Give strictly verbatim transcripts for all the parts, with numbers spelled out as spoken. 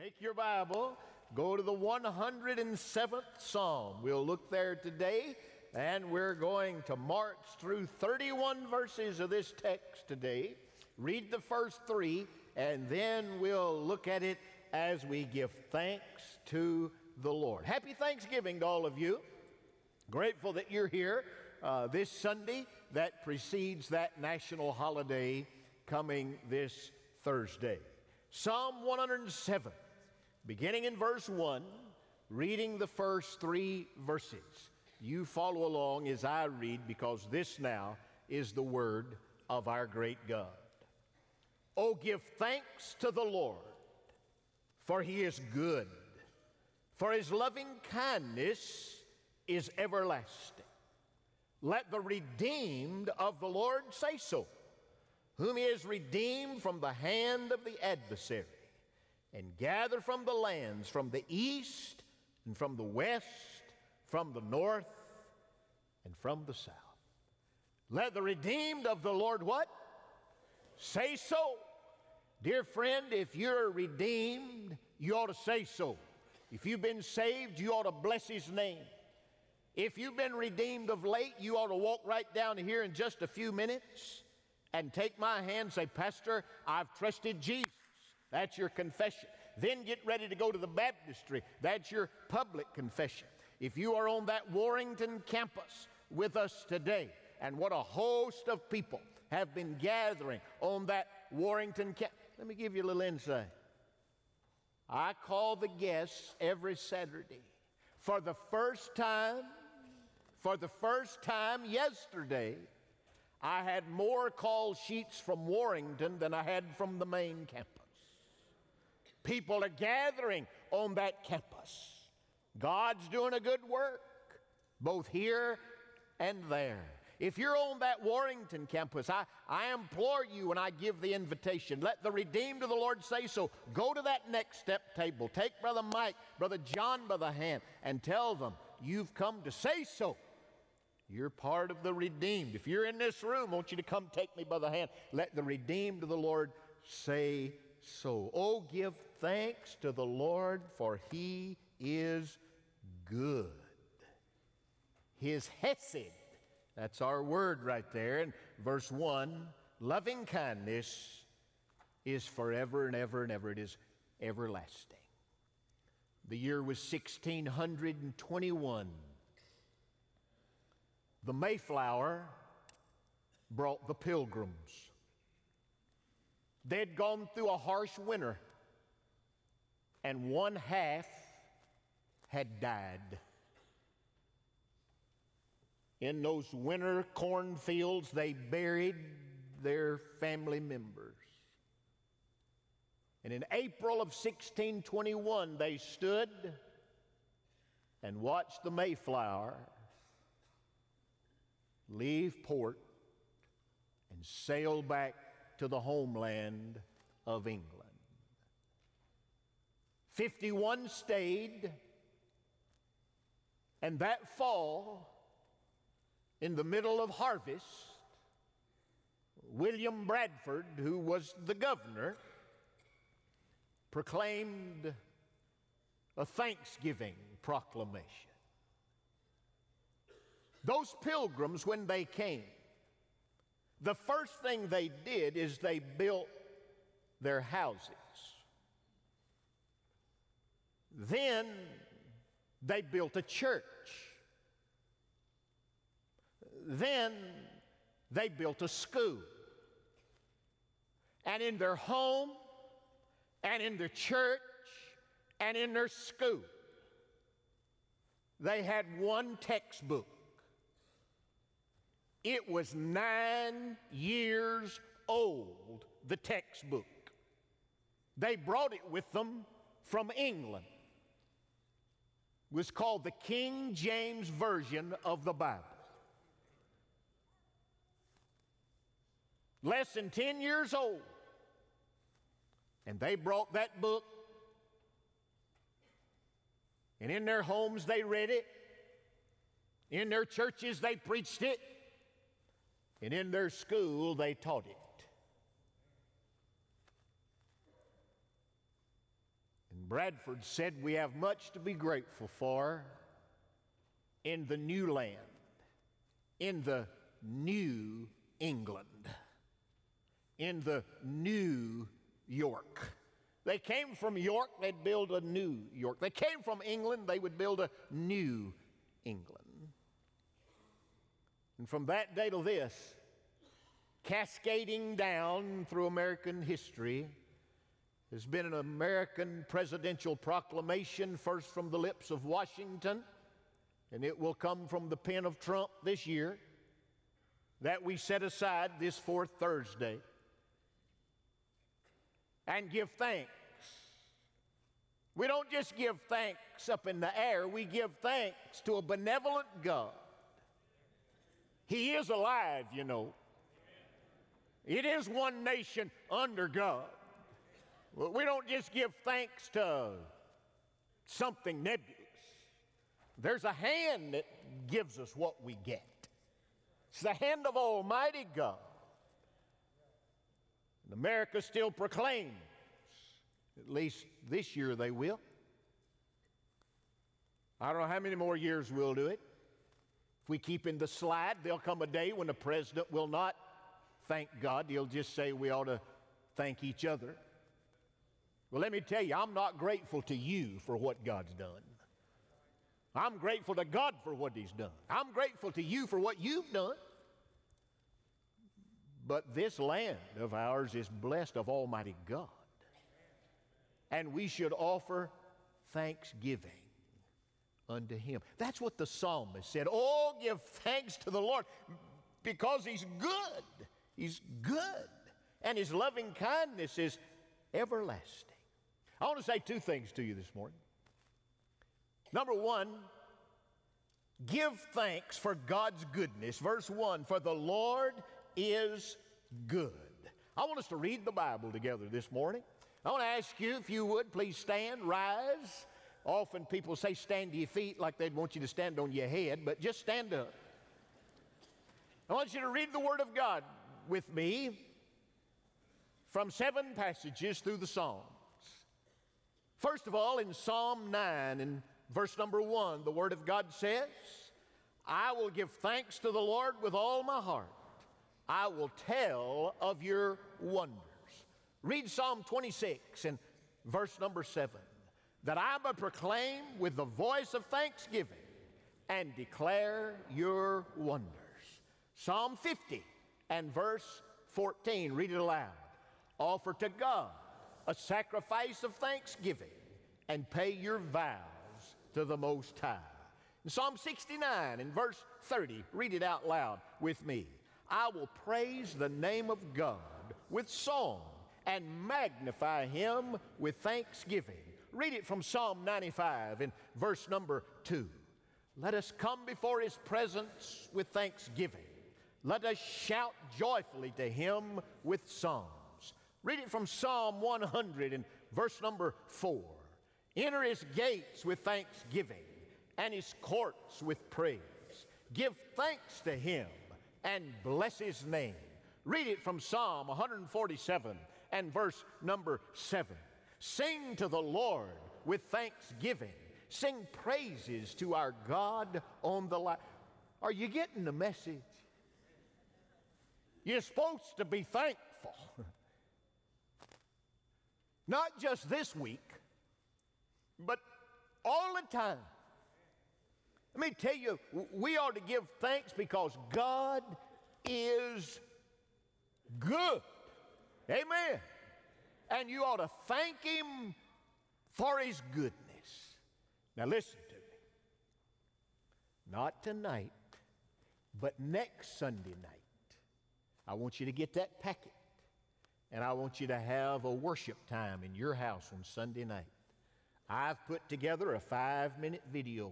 Take your Bible, go to the one hundred seventh Psalm. We'll look there today, and we're going to march through thirty-one verses of this text today. Read the first three, and then we'll look at it as we give thanks to the Lord. Happy Thanksgiving to all of you. Grateful that you're here uh, this Sunday that precedes that national holiday coming this Thursday. Psalm one hundred seven, beginning in verse one, reading the first three verses. You follow along as I read, because this now is the word of our great God. Oh, give thanks to the Lord, for he is good, for his loving kindness is everlasting. Let the redeemed of the Lord say so, whom he has redeemed from the hand of the adversary, and gather from the lands, from the east and from the west, from the north and from the south. Let the redeemed of the Lord what? Say so. Dear friend, if you're redeemed, you ought to say so. If you've been saved, you ought to bless his name. If you've been redeemed of late, you ought to walk right down here in just a few minutes and take my hand and say, Pastor, I've trusted Jesus. That's your confession. Then get ready to go to the baptistry. That's your public confession. If you are on that Warrington campus with us today, and what a host of people have been gathering on that Warrington campus. Let me give you a little insight. I call the guests every Saturday. For the first time, for the first time yesterday, I had more call sheets from Warrington than I had from the main campus. People are gathering on that campus. God's doing a good work, both here and there. If you're on that Warrington campus, I, I implore you and I give the invitation. Let the redeemed of the Lord say so. Go to that next step table. Take Brother Mike, Brother John by the hand, and tell them you've come to say so. You're part of the redeemed. If you're in this room, I want you to come take me by the hand. Let the redeemed of the Lord say so. Oh, give thanks to the Lord, for he is good. His hesed, that's our word right there in verse one, loving kindness is forever and ever and ever. It is everlasting. The year was sixteen twenty-one. The Mayflower brought the Pilgrims. They'd gone through a harsh winter, and one half had died. In those winter cornfields, they buried their family members. And in April of sixteen twenty-one, they stood and watched the Mayflower leave port and sail back to the homeland of England. fifty-one stayed, and that fall, in the middle of harvest, William Bradford, who was the governor, proclaimed a Thanksgiving proclamation. Those pilgrims, when they came, the first thing they did is they built their houses. Then they built a church. Then they built a school. And in their home, and in their church, and in their school, they had one textbook. It was nine years old, the textbook. They brought it with them from England. It was called the King James Version of the Bible. Less than ten years old. And they brought that book, and in their homes they read it. In their churches they preached it. And in their school, they taught it. And Bradford said we have much to be grateful for in the new land, in the new England, in the new York. They came from York, they'd build a new York. They came from England, they would build a new England. And from that day to this, cascading down through American history, has been an American presidential proclamation, first from the lips of Washington, and it will come from the pen of Trump this year, that we set aside this fourth Thursday and give thanks. We don't just give thanks up in the air, we give thanks to a benevolent God. He is alive, you know. It is one nation under God. We don't just give thanks to something nebulous. There's a hand that gives us what we get. It's the hand of Almighty God. And America still proclaims, at least this year they will. I don't know how many more years we'll do it. If we keep in the slide, there'll come a day when the president will not thank God. He'll just say we ought to thank each other. Well, let me tell you, I'm not grateful to you for what God's done. I'm grateful to God for what He's done. I'm grateful to you for what you've done. But this land of ours is blessed of Almighty God. And we should offer thanksgiving unto Him. That's what the psalmist said. Oh, give thanks to the Lord because He's good. He's good. And His loving kindness is everlasting. I want to say two things to you this morning. Number one, give thanks for God's goodness. Verse one, for the Lord is good. I want us to read the Bible together this morning. I want to ask you, if you would, please stand, rise. Often people say stand to your feet like they'd want you to stand on your head, but just stand up. I want you to read the Word of God with me from seven passages through the Psalms. First of all, in Psalm nine, in verse number one, the Word of God says, I will give thanks to the Lord with all my heart. I will tell of your wonders. Read Psalm twenty-six and verse number seven, that I may proclaim with the voice of thanksgiving and declare your wonders. Psalm fifty and verse fourteen, read it aloud. Offer to God a sacrifice of thanksgiving and pay your vows to the Most High. In Psalm sixty-nine and verse thirty, read it out loud with me. I will praise the name of God with song and magnify Him with thanksgiving. Read it from Psalm ninety-five in verse number two. Let us come before His presence with thanksgiving. Let us shout joyfully to Him with psalms. Read it from Psalm one hundred and verse number four. Enter His gates with thanksgiving and His courts with praise. Give thanks to Him and bless His name. Read it from Psalm one forty-seven and verse number seven. Sing to the Lord with thanksgiving. Sing praises to our God on the light. Are you getting the message? You're supposed to be thankful. Not just this week, but all the time. Let me tell you, we ought to give thanks because God is good. Amen. And you ought to thank Him for His goodness. Now listen to me. Not tonight, but next Sunday night, I want you to get that packet, and I want you to have a worship time in your house on Sunday night. I've put together a five-minute video.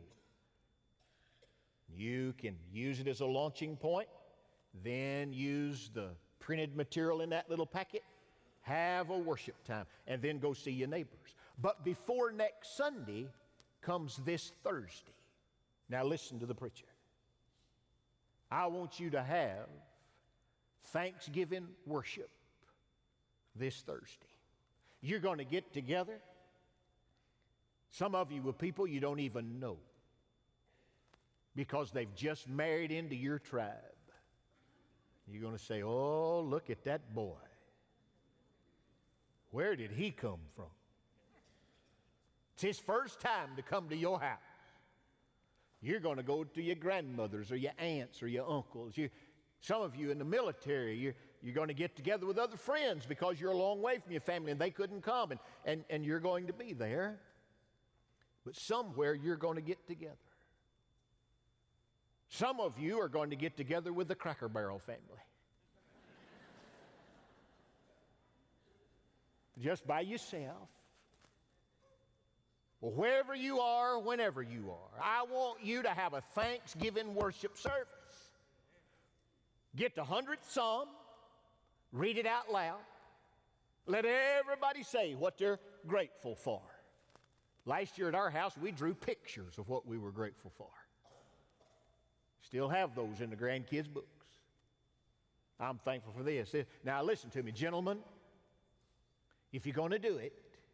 You can use it as a launching point, then use the printed material in that little packet, have a worship time, and then go see your neighbors. But before next Sunday comes this Thursday. Now listen to the preacher. I want you to have Thanksgiving worship this Thursday. You're going to get together Some of you with people you don't even know because they've just married into your tribe. You're going to say, oh, look at that boy. Where did he come from? It's his first time to come to your house. You're going to go to your grandmothers or your aunts or your uncles. You, some of you in the military, you're, you're going to get together with other friends because you're a long way from your family and they couldn't come, and, and, and you're going to be there. But somewhere you're going to get together. Some of you are going to get together with the Cracker Barrel family. Just by yourself. Well, wherever you are, whenever you are, I want you to have a Thanksgiving worship service. Get the hundredth Psalm, read it out loud. Let everybody say what they're grateful for. Last year at our house, we drew pictures of what we were grateful for. Still have those in the grandkids' books. I'm thankful for this. Now listen to me, gentlemen. If you're going to do it,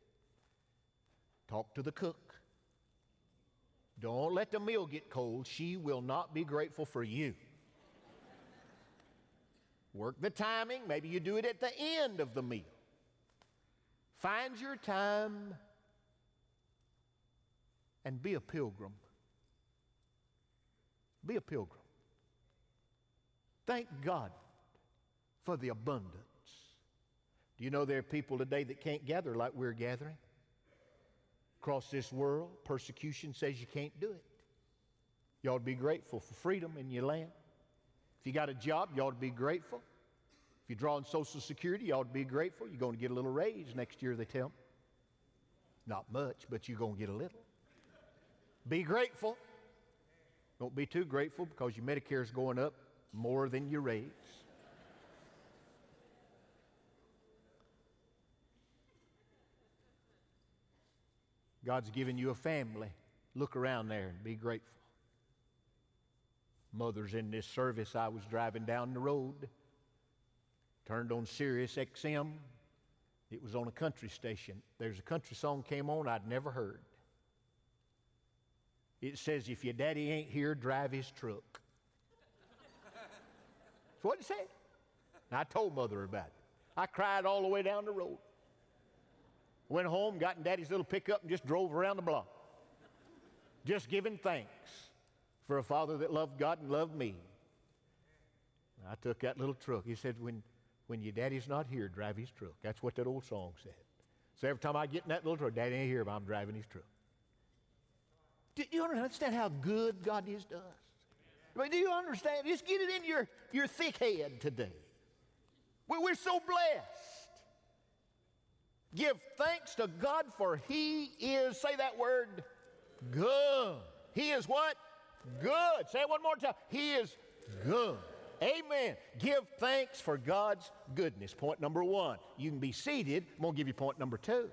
talk to the cook. Don't let the meal get cold. She will not be grateful for you. Work the timing. Maybe you do it at the end of the meal. Find your time and be a pilgrim. Be a pilgrim. Thank God for the abundance. Do you know there are people today that can't gather like we're gathering? Across this world, persecution says you can't do it. You ought to be grateful for freedom in your land. If you got a job, you ought to be grateful. If you're drawing Social Security, you ought to be grateful. You're going to get a little raise next year, they tell me. Not much, but you're going to get a little. Be grateful. Don't be too grateful because your Medicare is going up more than your raise. God's given you a family. Look around there and be grateful. Mother's in this service. I was driving down the road, turned on Sirius X M. It was on a country station. There's a country song came on I'd never heard. It says, if your daddy ain't here, drive his truck. That's what it said. And I told Mother about it. I cried all the way down the road. Went home, got in Daddy's little pickup, and just drove around the block. Just giving thanks for a father that loved God and loved me. I took that little truck. He said, when, when your daddy's not here, drive his truck. That's what that old song said. So every time I get in that little truck, Daddy ain't here, but I'm driving his truck. Do you understand how good God is to us? I mean, do you understand? Just get it in your, your thick head today. We're, we're so blessed. Give thanks to God for He is, say that word, good. He is what? Good. Say it one more time. He is good. Amen. Give thanks for God's goodness. Point number one. You can be seated. I'm going to give you point number two.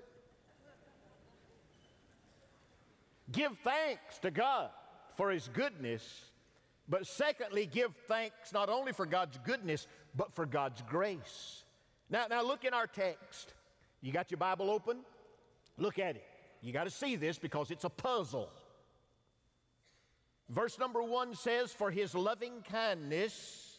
Give thanks to God for His goodness. But secondly, give thanks not only for God's goodness, but for God's grace. Now, now look in our text. You got your Bible open? Look at it. You got to see this because it's a puzzle. Verse number one says, for His loving kindness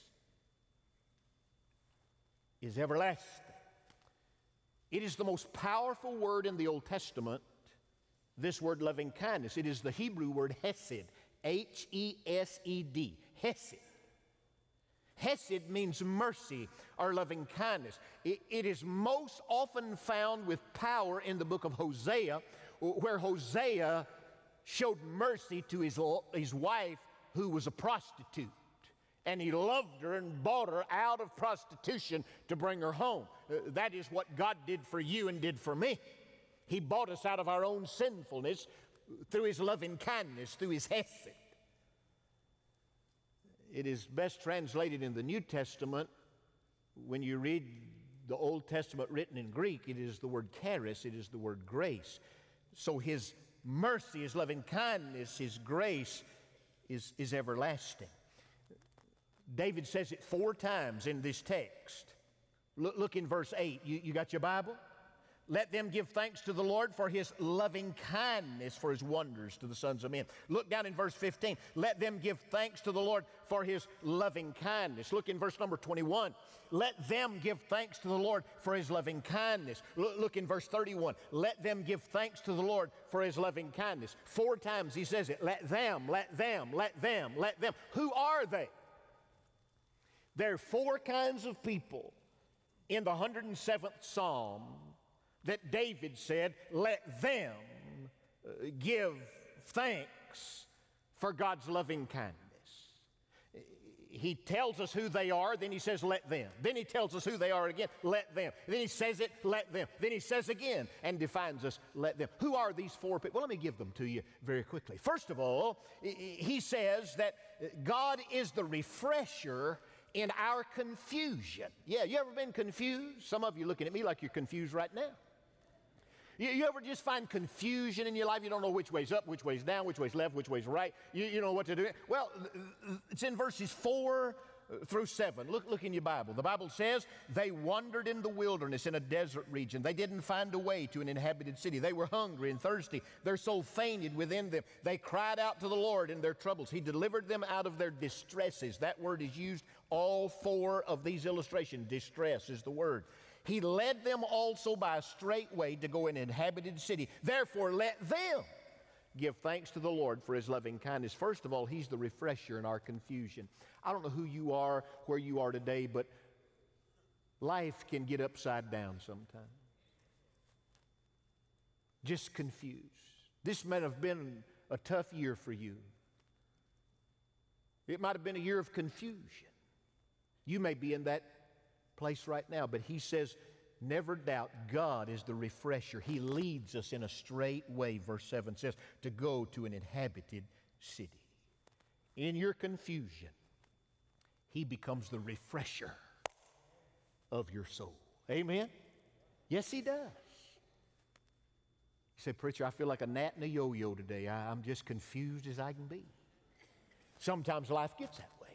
is everlasting. It is the most powerful word in the Old Testament, this word loving kindness. It is the Hebrew word hesed, H E S E D, hesed. Hesed means mercy or loving kindness. It, it is most often found with power in the book of Hosea, where Hosea showed mercy to his, his wife who was a prostitute. And he loved her and bought her out of prostitution to bring her home. Uh, that is what God did for you and did for me. He bought us out of our own sinfulness through His loving kindness, through His hesed. It is best translated in the New Testament. When you read the Old Testament written in Greek, it is the word charis, it is the word grace. So His mercy, His loving kindness, His grace is, is everlasting. David says it four times in this text. Look, look in verse eight. You, you got your Bible? Let them give thanks to the Lord for his loving kindness, for his wonders to the sons of men. Look down in verse fifteen. Let them give thanks to the Lord for his loving kindness. Look in verse number twenty-one. Let them give thanks to the Lord for his loving kindness. Look, look in verse thirty-one. Let them give thanks to the Lord for his loving kindness. Four times he says it. Let them, let them, let them, let them. Who are they? There are four kinds of people in the one hundred seventh Psalm that David said, let them uh, give thanks for God's loving kindness. He tells us who they are, then he says, let them. Then he tells us who they are again, let them. Then he says it, let them. Then he says again and defines us, let them. Who are these four people? Well, let me give them to you very quickly. First of all, he says that God is the refresher in our confusion. Yeah, you ever been confused? Some of you looking at me like you're confused right now. You, you ever just find confusion in your life? You don't know which way's up, which way's down, which way's left, which way's right. You, you know what to do. Well, it's in verses four through seven. Look, look in your Bible. The Bible says they wandered in the wilderness in a desert region. They didn't find a way to an inhabited city. They were hungry and thirsty. Their soul fainted within them. They cried out to the Lord in their troubles. He delivered them out of their distresses. That word is used all four of these illustrations. Distress is the word. He led them also by a straight way to go in an inhabited city. Therefore, let them give thanks to the Lord for his loving kindness. First of all, he's the refresher in our confusion. I don't know who you are, where you are today, but life can get upside down sometimes. Just confused. This might have been a tough year for you. It might have been a year of confusion. You may be in that place right now, but he says, never doubt God is the refresher. He leads us in a straight way, verse seven says, to go to an inhabited city. In your confusion, he becomes the refresher of your soul. Amen? Yes, he does. You say, preacher, I feel like a gnat in a yo-yo today. I, I'm just confused as I can be. Sometimes life gets that way.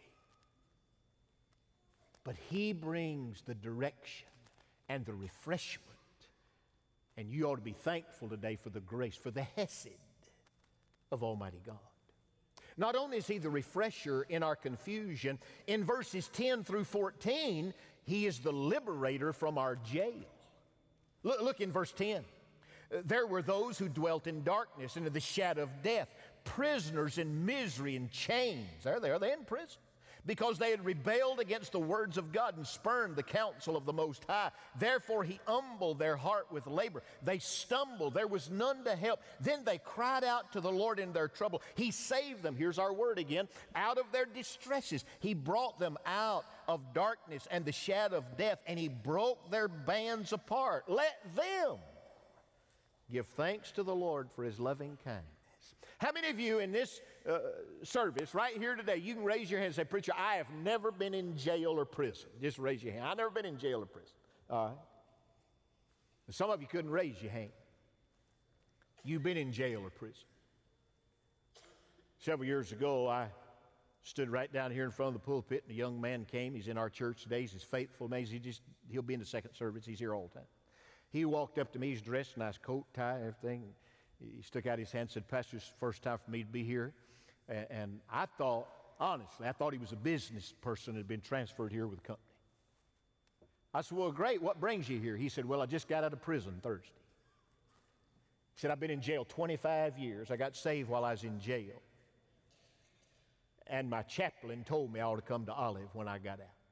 But he brings the direction and the refreshment. And you ought to be thankful today for the grace, for the hesed of Almighty God. Not only is he the refresher in our confusion, in verses ten through fourteen, he is the liberator from our jail. Look, look in verse ten. There were those who dwelt in darkness and in the shadow of death, prisoners in misery and chains. There they are, they're in prison. Because they had rebelled against the words of God and spurned the counsel of the Most High. Therefore he humbled their heart with labor. They stumbled. There was none to help. Then they cried out to the Lord in their trouble. He saved them, here's our word again, out of their distresses. He brought them out of darkness and the shadow of death, and he broke their bands apart. Let them give thanks to the Lord for his loving kindness. How many of you in this uh, service right here today, you can raise your hand and say, preacher, I have never been in jail or prison. Just raise your hand. I've never been in jail or prison. All right. Some of you couldn't raise your hand. You've been in jail or prison. Several years ago, I stood right down here in front of the pulpit, and a young man came. He's in our church today. He's faithful. Man. He just, he'll be in the second service. He's here all the time. He walked up to me. He's dressed, nice coat, tie, everything. He stuck out his hand and said, Pastor, it's the first time for me to be here. And, and I thought, honestly, I thought he was a business person that had been transferred here with the company. I said, well, great. What brings you here? He said, well, I just got out of prison Thursday. He said, I've been in jail twenty-five years. I got saved while I was in jail. And my chaplain told me I ought to come to Olive when I got out.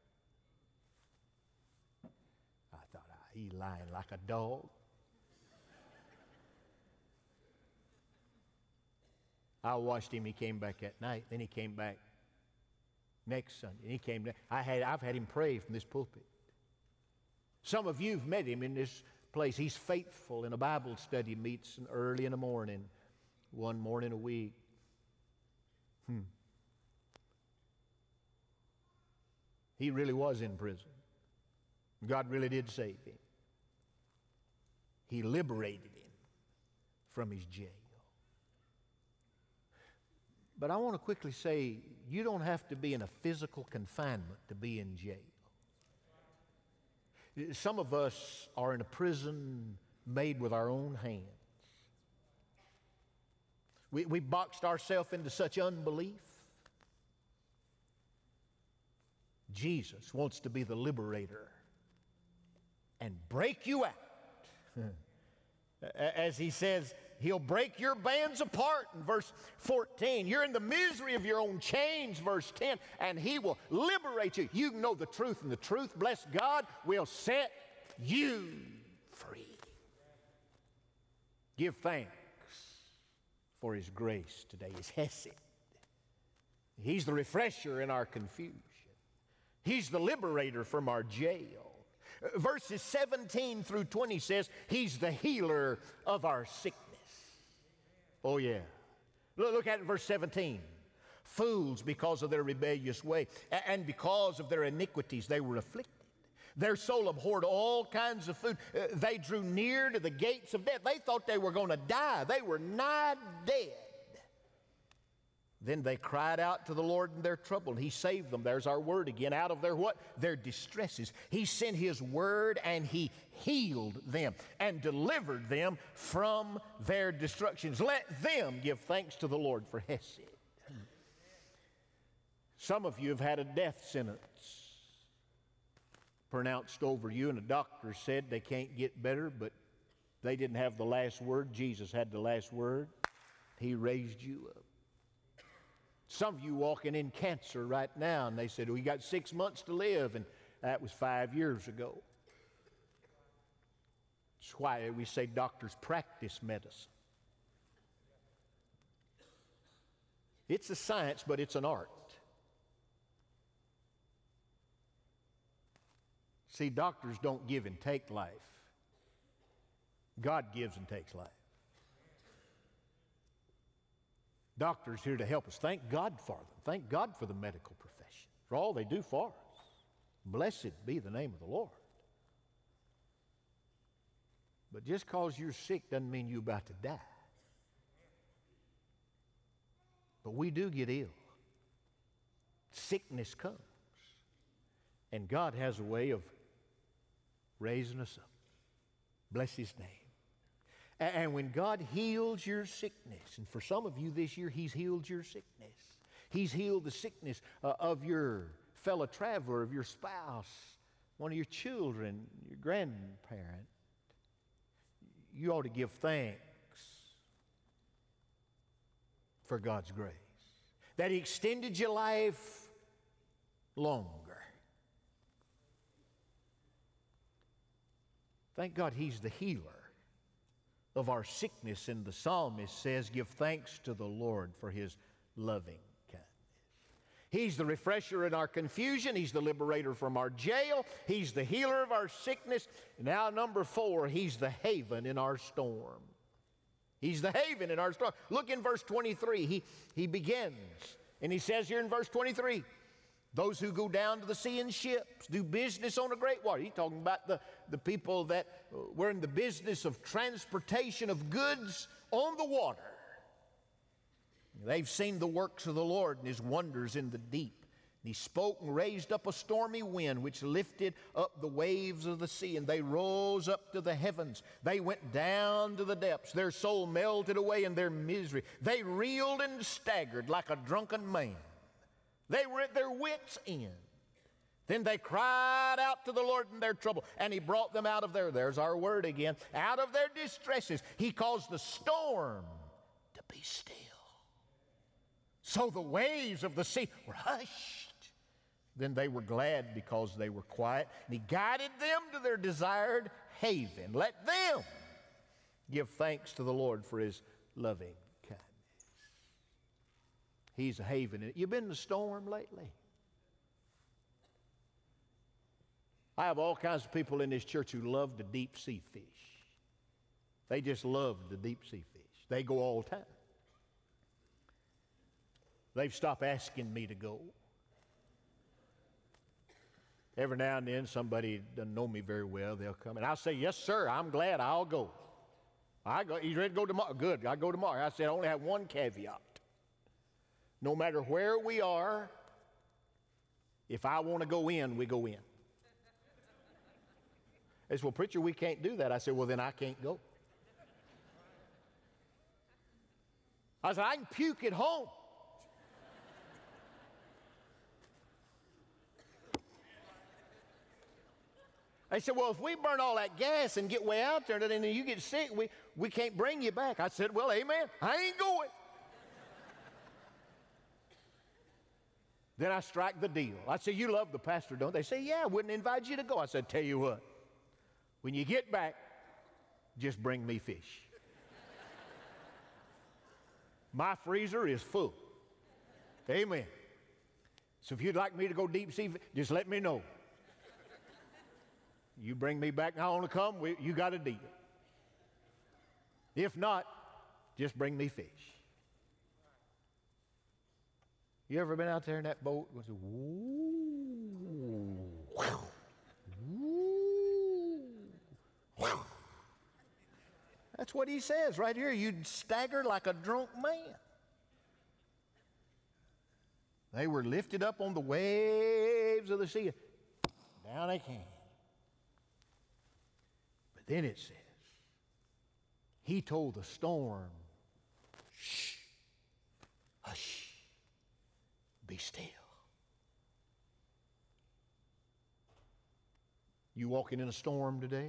I thought, ah, he lying like a dog. I watched him. He came back that night. Then he came back next Sunday. And he came down. I had, I've had him pray from this pulpit. Some of you have met him in this place. He's faithful in a Bible study, meets early in the morning, one morning a week. Hmm. He really was in prison. God really did save him. He liberated him from his jail. But I want to quickly say, you don't have to be in a physical confinement to be in jail. Some of us are in a prison made with our own hands. We, we boxed ourselves into such unbelief. Jesus wants to be the liberator and break you out. As he says, he'll break your bands apart in verse fourteen. You're in the misery of your own chains, verse ten, and he will liberate you. You know the truth, and the truth, bless God, will set you free. Give thanks for his grace today, his hesed. He's the refresher in our confusion. He's the liberator from our jail. Verses seventeen through twenty says, he's the healer of our sickness. Oh, yeah. Look at it in verse seventeen. Fools, because of their rebellious way, and because of their iniquities, they were afflicted. Their soul abhorred all kinds of food. Uh, they drew near to the gates of death. They thought they were going to die. They were nigh dead. Then they cried out to the Lord in their trouble, and he saved them. There's our word again. Out of their what? Their distresses. He sent his word, and he healed them and delivered them from their destructions. Let them give thanks to the Lord for hesed. Some of you have had a death sentence pronounced over you, and a doctor said they can't get better, but they didn't have the last word. Jesus had the last word. He raised you up. Some of you walking in cancer right now, and they said, we got six months to live, and that was five years ago. That's why we say doctors practice medicine. It's a science, but it's an art. See, doctors don't give and take life. God gives and takes life. Doctors here to help us. Thank God for them. Thank God for the medical profession, for all they do for us. Blessed be the name of the Lord. But just because you're sick doesn't mean you're about to die. But we do get ill. Sickness comes. And God has a way of raising us up. Bless his name. And when God heals your sickness, and for some of you this year, he's healed your sickness. He's healed the sickness uh, of your fellow traveler, of your spouse, one of your children, your grandparent. You ought to give thanks for God's grace, that he extended your life longer. Thank God he's the healer of our sickness, and the psalmist says, give thanks to the Lord for his loving kindness. He's the refresher in our confusion. He's the liberator from our jail. He's the healer of our sickness. Now, number four, he's the haven in our storm. He's the haven in our storm. Look in verse twenty-three. He, he begins, and he says here in verse twenty-three, those who go down to the sea in ships, do business on the great water. He's talking about the, the people that were in the business of transportation of goods on the water. They've seen the works of the Lord and his wonders in the deep. And he spoke and raised up a stormy wind, which lifted up the waves of the sea, and they rose up to the heavens. They went down to the depths. Their soul melted away in their misery. They reeled and staggered like a drunken man. They were at their wits' end. Then they cried out to the Lord in their trouble, and he brought them out of their, there's our word again, out of their distresses. He caused the storm to be still. So the waves of the sea were hushed. Then they were glad because they were quiet, and he guided them to their desired haven. Let them give thanks to the Lord for his loving kindness. He's a haven. You been in a storm lately? I have all kinds of people in this church who love the deep sea fish. They just love the deep sea fish. They go all the time. They've stopped asking me to go. Every now and then somebody doesn't know me very well, they'll come and I'll say, yes, sir, I'm glad, I'll go. I go. You ready to go tomorrow? Good, I'll go tomorrow. I said, I only have one caveat. No matter where we are, if I want to go in, we go in. They said, well, preacher, we can't do that. I said, well, then I can't go. I said, I can puke at home. They said, well, if we burn all that gas and get way out there and then you get sick, we, we can't bring you back. I said, well, amen, I ain't going. Then I strike the deal. I said, you love the pastor, don't they? They say, yeah, I wouldn't invite you to go. I said, tell you what, when you get back, just bring me fish. My freezer is full. Amen. So if you'd like me to go deep sea, just let me know. You bring me back and I want to come, we, you got a deal. If not, just bring me fish. You ever been out there in that boat? It goes, woo, woo, woo. That's what he says right here. You'd stagger like a drunk man. They were lifted up on the waves of the sea. Down they came. But then it says, he told the storm, shh, hush, be still. You walking in a storm today?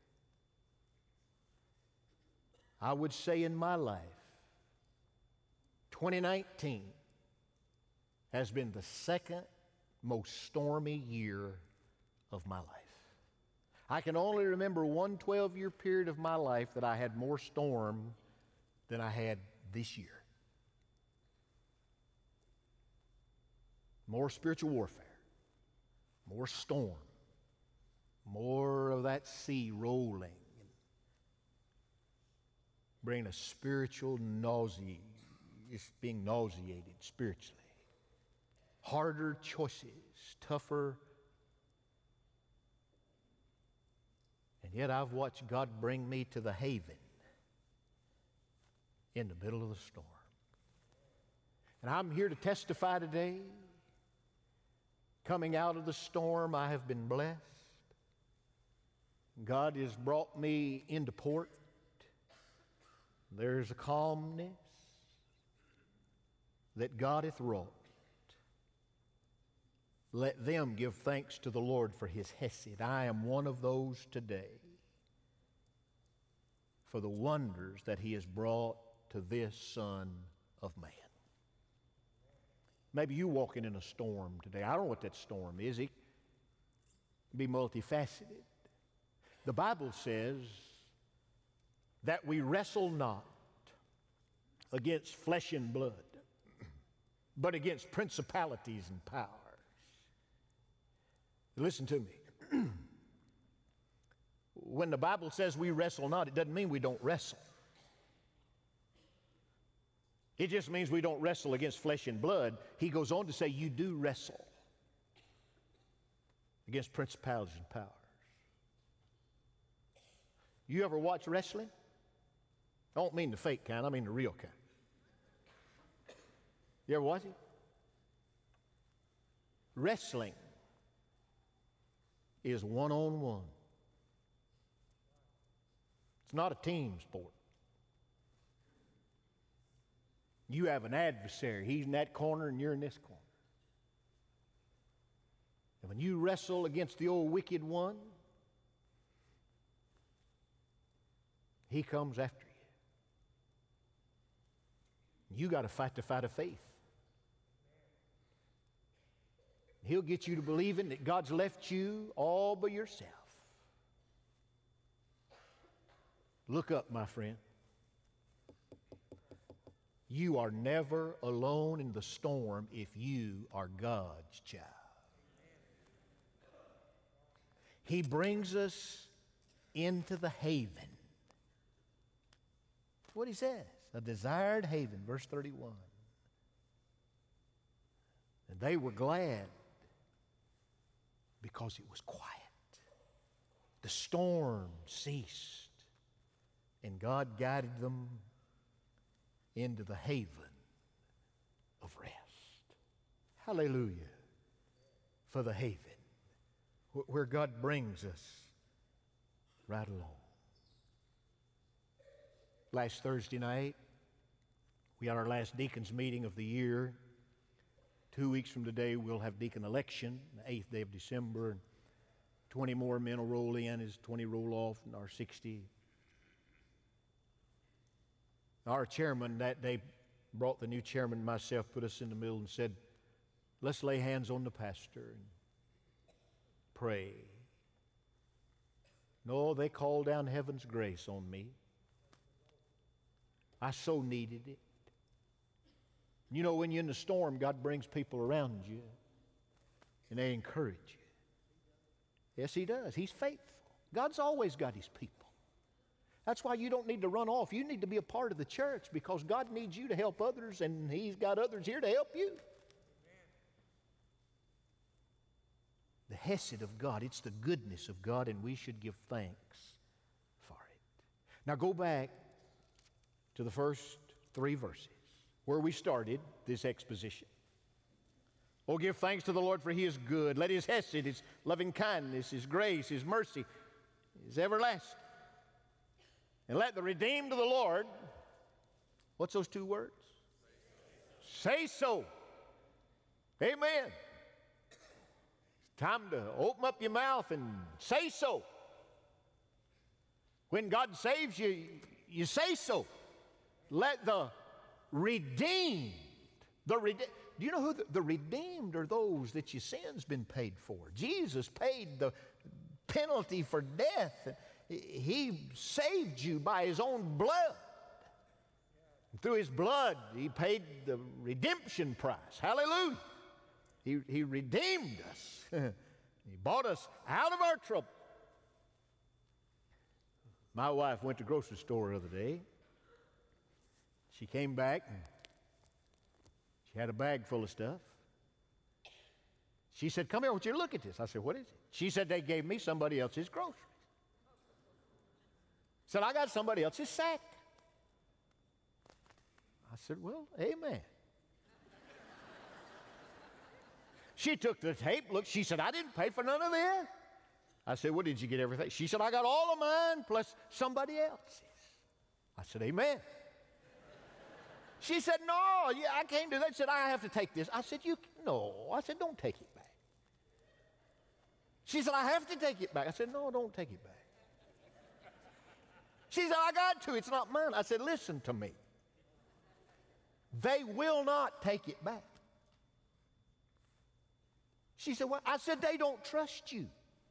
I would say in my life, twenty nineteen has been the second most stormy year of my life. I can only remember one twelve-year period of my life that I had more storm than I had this year. More spiritual warfare, more storm, more of that sea rolling, and bringing a spiritual nausea, just being nauseated spiritually. Harder choices, tougher. And yet I've watched God bring me to the haven in the middle of the storm. And I'm here to testify today. Coming out of the storm, I have been blessed. God has brought me into port. There's a calmness that God hath wrought. Let them give thanks to the Lord for his hesed. I am one of those today for the wonders that he has brought to this Son of Man. Maybe you walking in a storm today. I don't know what that storm is. It can be multifaceted. The Bible says that we wrestle not against flesh and blood, but against principalities and powers. Listen to me. When the Bible says we wrestle not, it doesn't mean we don't wrestle. It just means we don't wrestle against flesh and blood. He goes on to say you do wrestle against principalities and powers. You ever watch wrestling? I don't mean the fake kind, I mean the real kind. You ever watch it? Wrestling is one-on-one. It's not a team sport. You have an adversary. He's in that corner and you're in this corner. And when you wrestle against the old wicked one, he comes after you. You got to fight the fight of faith. He'll get you to believing that God's left you all by yourself. Look up, my friend. You are never alone in the storm if you are God's child. He brings us into the haven. That's what he says, a desired haven, verse thirty-one. And they were glad because it was quiet. The storm ceased, and God guided them into the haven of rest. Hallelujah for the haven, where God brings us right along. Last Thursday night, we had our last deacons meeting of the year. Two weeks from today, we'll have deacon election, the eighth day of December, and twenty more men will roll in as twenty roll off, and our sixty. Our chairman that day brought the new chairman and myself, put us in the middle and said, let's lay hands on the pastor and pray. No, they called down heaven's grace on me. I so needed it. You know, when you're in the storm, God brings people around you, and they encourage you. Yes, He does. He's faithful. God's always got His people. That's why you don't need to run off. You need to be a part of the church, because God needs you to help others, and He's got others here to help you. The hesed of God, it's the goodness of God, and we should give thanks for it. Now go back to the first three verses where we started this exposition. Oh, give thanks to the Lord, for He is good. Let His hesed, His loving kindness, His grace, His mercy, His everlasting. And let the redeemed of the Lord, what's those two words? Say so. Amen. It's time to open up your mouth and say so. When God saves you, you say so. Let the redeemed, the rede- do you know who the, the redeemed are? Those that your sin's been paid for. Jesus paid the penalty for death. He saved you by His own blood. And through His blood, He paid the redemption price. Hallelujah. He, he redeemed us. He bought us out of our trouble. My wife went to the grocery store the other day. She came back and she had a bag full of stuff. She said, come here, I want you to look at this. I said, what is it? She said, they gave me somebody else's groceries. Said, I got somebody else's sack. I said, well, amen. She took the tape, looked, she said, I didn't pay for none of this. I said, well, did you get everything? She said, I got all of mine plus somebody else's. I said, amen. She said, no, yeah, I can't do that. She said, I have to take this. I said, you, no. I said, don't take it back. She said, I have to take it back. I said, no, don't take it back. She said, I got to. It's not mine. I said, listen to me. They will not take it back. She said, well, I said, they don't trust you.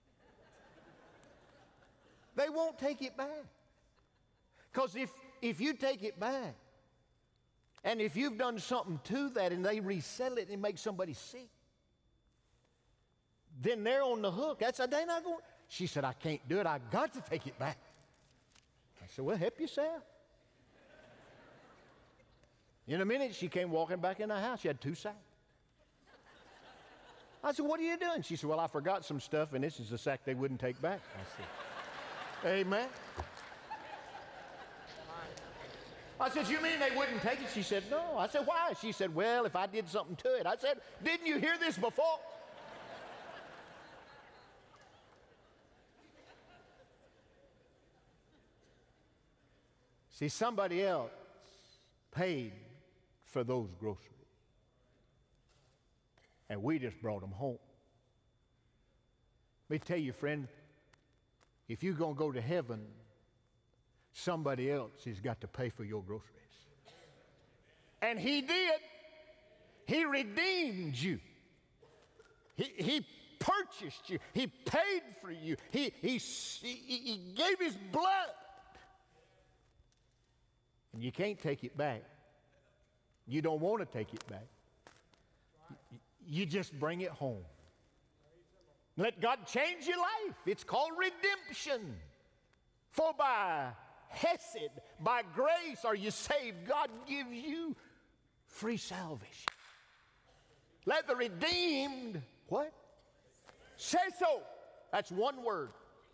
They won't take it back. Because if, if you take it back, and if you've done something to that and they resell it and make somebody sick, then they're on the hook. That's a day not going. She said, I can't do it. I got to take it back. I said, well, help yourself. In a minute, she came walking back in the house. She had two sacks. I said, what are you doing? She said, well, I forgot some stuff, and this is the sack they wouldn't take back. I said, amen. I said, you mean they wouldn't take it? She said, no. I said, why? She said, well, if I did something to it. I said, didn't you hear this before? See, somebody else paid for those groceries, and we just brought them home. Let me tell you, friend, if you're going to go to heaven, somebody else has got to pay for your groceries. And He did. He redeemed you. He, he purchased you. He paid for you. He, he, he, he gave His blood. And you can't take it back. You don't want to take it back. You just bring it home. Let God change your life. It's called redemption. For by hesed, by grace are you saved. God gives you free salvation. Let the redeemed, what? Say so. That's one word.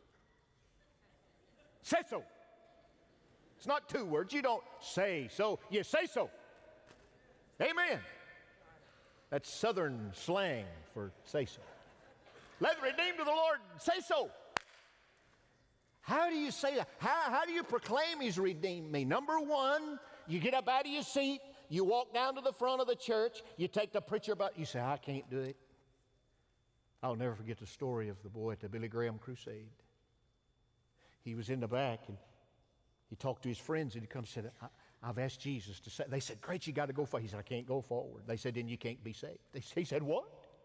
Say so. It's not two words. You don't say so. You say so. Amen. That's Southern slang for say so. Let the redeemed of the Lord say so. How do you say that? How, how do you proclaim He's redeemed me? Number one, you get up out of your seat, you walk down to the front of the church, you take the preacher about, you say, I can't do it. I'll never forget the story of the boy at the Billy Graham crusade. He was in the back, and he talked to his friends, and he comes and said, I, I've asked Jesus to say. They said, great, you got to go forward. He said, I can't go forward. They said, then you can't be saved. They, he said, what?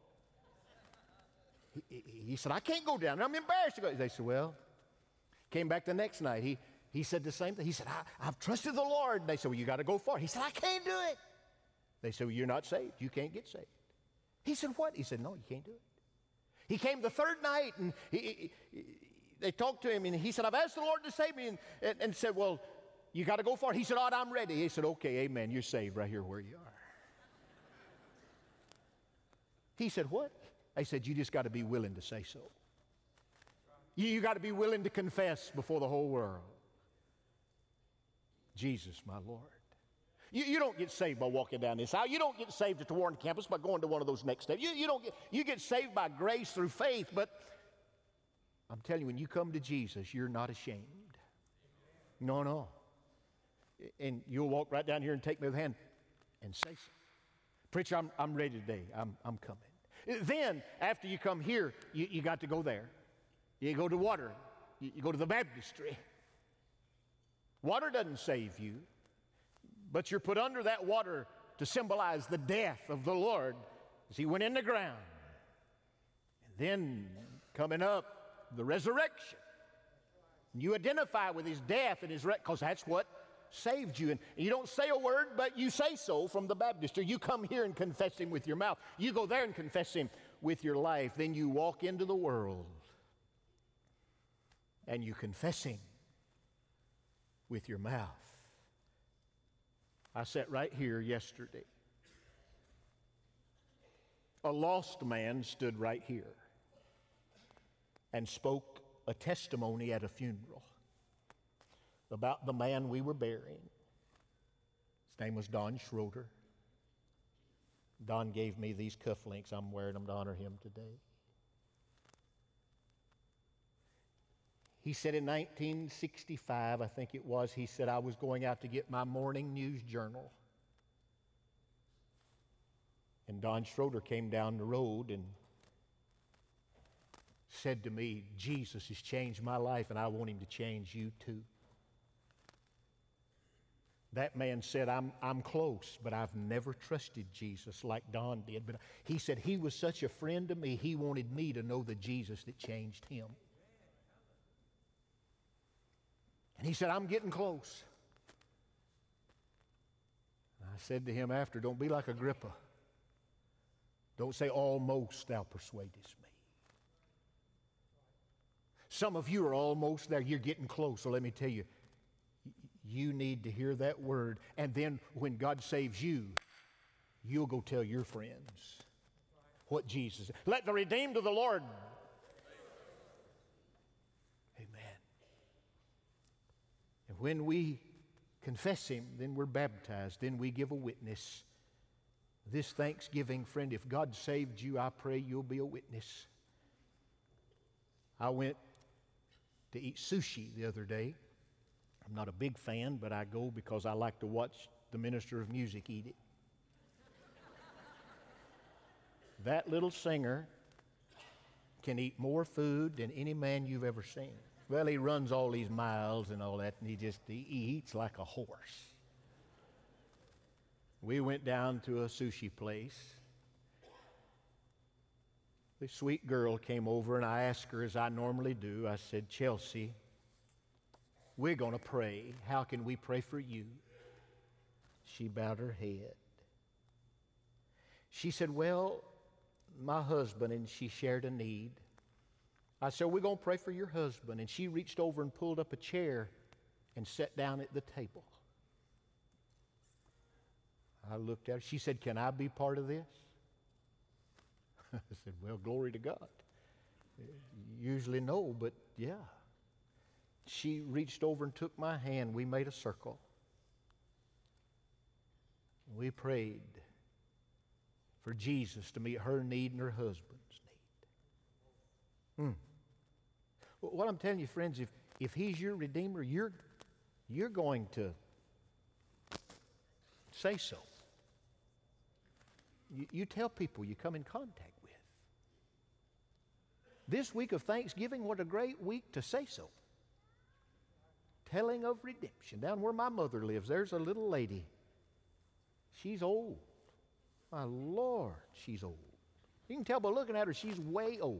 He, he, he said, I can't go down. I'm embarrassed to go. They said, well, came back the next night. He, he said the same thing. He said, I, I've trusted the Lord. They said, well, you got to go forward. He said, I can't do it. They said, well, you're not saved. You can't get saved. He said, what? He said, no, you can't do it. He came the third night, and he, he, he, they talked to him, and he said, I've asked the Lord to save me, and, and, and said, well, you got to go for it. He said, all right, I'm ready. He said, okay, amen, you're saved right here where you are. He said, what? I said, you just got to be willing to say so. You, you got to be willing to confess before the whole world. Jesus, my Lord. You, you don't get saved by walking down this aisle. You don't get saved at the Warren campus by going to one of those next steps. You, you, don't get, you get saved by grace through faith, but I'm telling you, when you come to Jesus, you're not ashamed. No, no. And you'll walk right down here and take me with the hand and say so. Preacher, I'm, I'm ready today. I'm, I'm coming. Then, after you come here, you, you got to go there. You go to water. You, you go to the baptistry. Water doesn't save you, but you're put under that water to symbolize the death of the Lord as He went in the ground. And then, coming up, the resurrection. You identify with His death and His resurrection, because that's what saved you. And you don't say a word, but you say so from the baptistry. You come here and confess Him with your mouth. You go there and confess Him with your life. Then you walk into the world and you confess Him with your mouth. I sat right here yesterday. A lost man stood right here and spoke a testimony at a funeral about the man we were burying. His name was Don Schroeder. Don gave me these cufflinks. I'm wearing them to honor him today. He said in nineteen sixty-five, I think it was, he said, I was going out to get my morning news journal. And Don Schroeder came down the road and said to me, Jesus has changed my life, and I want Him to change you too. That man said, I'm, I'm close, but I've never trusted Jesus like Don did. But he said he was such a friend to me, he wanted me to know the Jesus that changed him. And he said, I'm getting close. And I said to him after, don't be like Agrippa. Don't say, almost thou persuadest me. Some of you are almost there. You're getting close. So let me tell you, you need to hear that word. And then when God saves you, you'll go tell your friends what Jesus said. Let the redeemed of the Lord. Amen. And when we confess Him, then we're baptized. Then we give a witness. This Thanksgiving, friend, if God saved you, I pray you'll be a witness. I went to eat sushi the other day. I'm not a big fan, but I go because I like to watch the minister of music eat it. That little singer can eat more food than any man you've ever seen. Well, he runs all these miles and all that, and he just he eats like a horse. We went down to a sushi place. The sweet girl came over, and I asked her, as I normally do, I said, Chelsea, we're going to pray. How can we pray for you? She bowed her head. She said, well, my husband, and she shared a need. I said, we're going to pray for your husband. And she reached over and pulled up a chair and sat down at the table. I looked at her. She said, can I be part of this? I said, well, glory to God. Usually no, but yeah. She reached over and took my hand. We made a circle. We prayed for Jesus to meet her need and her husband's need. Hmm. What I'm telling you, friends, if, if He's your Redeemer, you're, you're going to say so. You, you tell people you come in contact with. This week of Thanksgiving, what a great week to say so. Telling of redemption. Down where my mother lives, there's a little lady. She's old. My Lord, she's old. You can tell by looking at her, she's way old.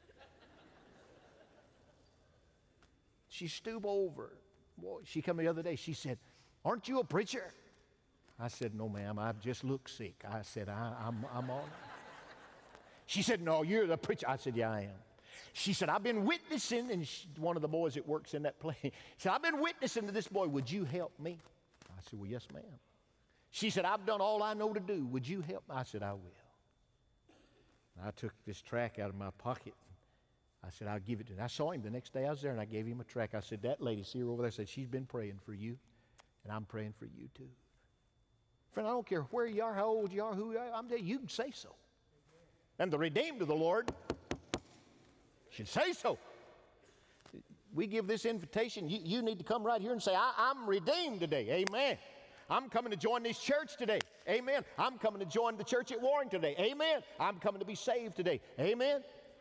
She stooped over. Boy, she came the other day. She said, "Aren't you a preacher?" I said, "No, ma'am. I just look sick." I said, I, I'm, I'm on. She said, "No, you're the preacher." I said, "Yeah, I am." She said, "I've been witnessing," and she, one of the boys that works in that place, she said, "I've been witnessing to this boy. Would you help me?" I said, "Well, yes, ma'am." She said, "I've done all I know to do. Would you help me?" I said, "I will." I took this tract out of my pocket. I said, "I'll give it to him." I saw him the next day I was there, and I gave him a tract. I said, "That lady, see her over there?" I said, "She's been praying for you, and I'm praying for you too." Friend, I don't care where you are, how old you are, who you are, I'm telling you, you can say so. And the redeemed of the Lord should say so. We give this invitation. You, you need to come right here and say, I, I'm redeemed today. Amen. I'm coming to join this church today. Amen. I'm coming to join the church at Warrington today. Amen. I'm coming to be saved today. Amen.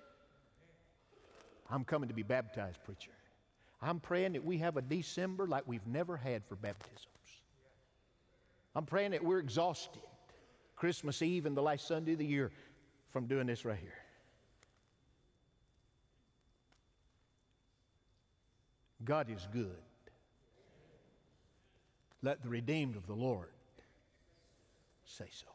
I'm coming to be baptized, preacher. I'm praying that we have a December like we've never had for baptisms. I'm praying that we're exhausted Christmas Eve and the last Sunday of the year from doing this right here. God is good. Let the redeemed of the Lord say so.